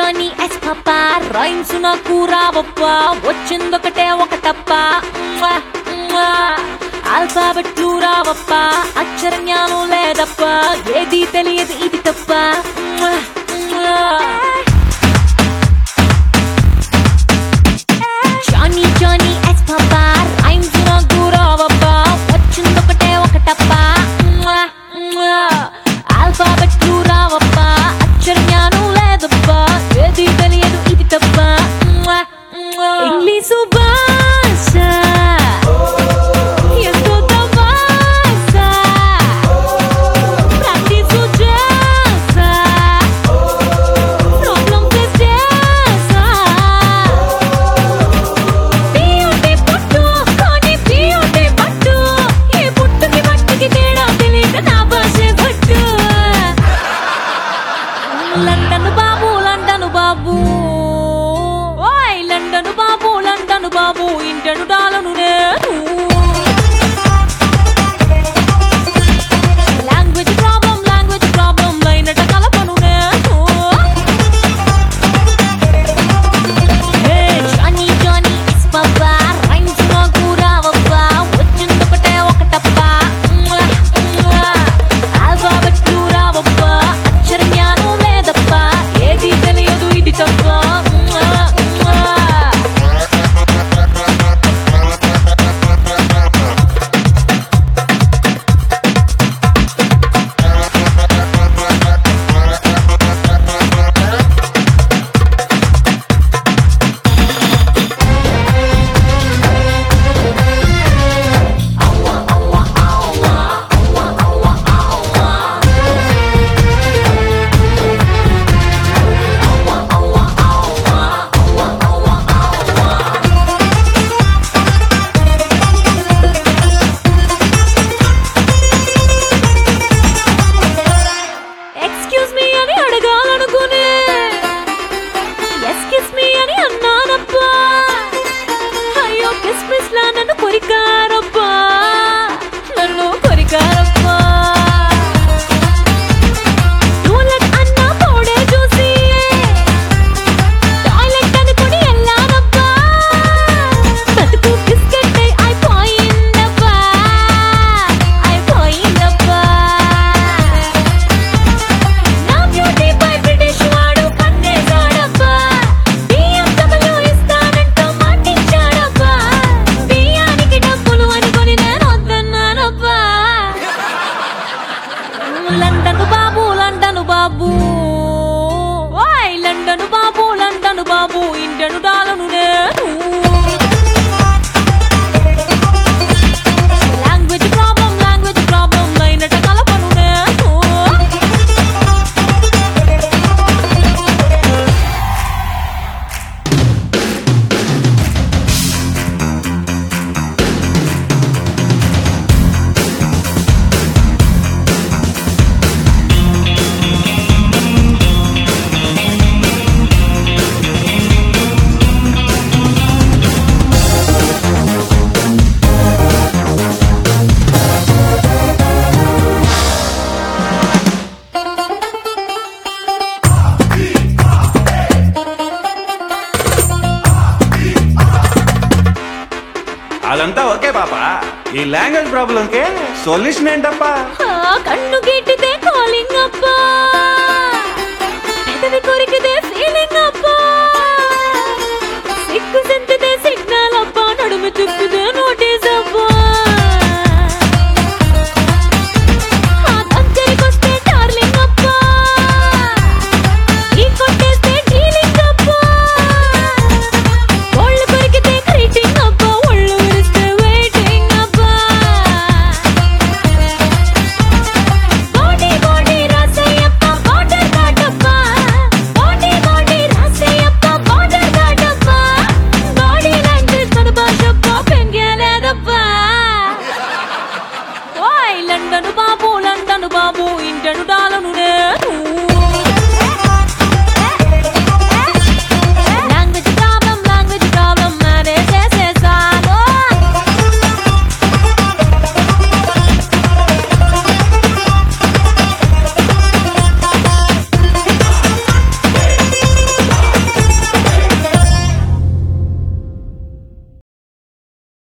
Johnny yes papa rhymes నాకు రావప్పా వచ్చిందొకటే ఒకటప్ప ఆల్ఫాబెట్లు రావప్పా అక్షర జ్ఞానం లేదప్ప ఏది తెలియదు ఇది తప్ప Johnny Johnny yes papa rhymes నాకు రావప్పా వచ్చిందొకటే ఒకటప్ప ఆల్ఫాబెట్లు రావప్పా అక్షర జ్ఞానం లేదప్పా ఏది తెలియదు ఇది తప్ప ఇంగ్లీషు భాష ఎంతో తమాష ప్రాక్టీసు చేసా ప్రాబ్లం ఫేస్ చేసా పియోటే పట్టు కానీ పియోటే పట్టు ఏ పుట్టుకి మట్టికి తేడా తెలియక నా భాషే పట్టు లండన్ బాబు లండన్ బాబు ఓయ్ లండన్ బాబు లండన్ బాబు ఇంటను డాలను నేను లాంగ్వేజ్ ప్రాబ్లం లైనట కలపను నేను hey Johnny Johnny yes papa rhymes నాకు రావప్పా వచ్చిందొకటే ఒకటప్ప ఆల్ఫాబెట్లు రావప్పా అక్షర జ్ఞానం లేదప్ప ఏది తెలియదు ఇది తప్ప ఎక్స్క్యూజ్ మీ అని అడగాలనుకునే ఎక్స్క్యూజ్ మీ అని అన్నానప్పా అయ్యో కిస్మిస్ లా నన్ను కొరికారప్పా నన్ను కొరికారప్పా టూలెట్ అన్న పోడే చూసి టాయిలెట్ అనుకుని వెళ్ళానప్పా బతుకు బిస్కెట్ అయిపోయిందప్పా అయిపోయిందప్పా నా బ్యూటీ పై బ్రిటిష్ వాడు కన్నేశాడప్పా BMW ఇస్తానంటూ మాటిచ్చాడప్పా బియ్యానికి డబ్బులు అనుకొని నేను వద్దన్నానప్పా లండన్ బాబు ఓయ్ లండన్ బాబు ఇంటను డాలను నేను లాంగ్వేజ్ ప్రాబ్లం లైనట కలపను నేను అదంతా ఓకే పాపా ఈ లాంగ్వేజ్ ప్రాబ్లం కే సొల్యూషన్ ఏంటప్పా కన్ను గీటితే కాలింగ్ అప్పా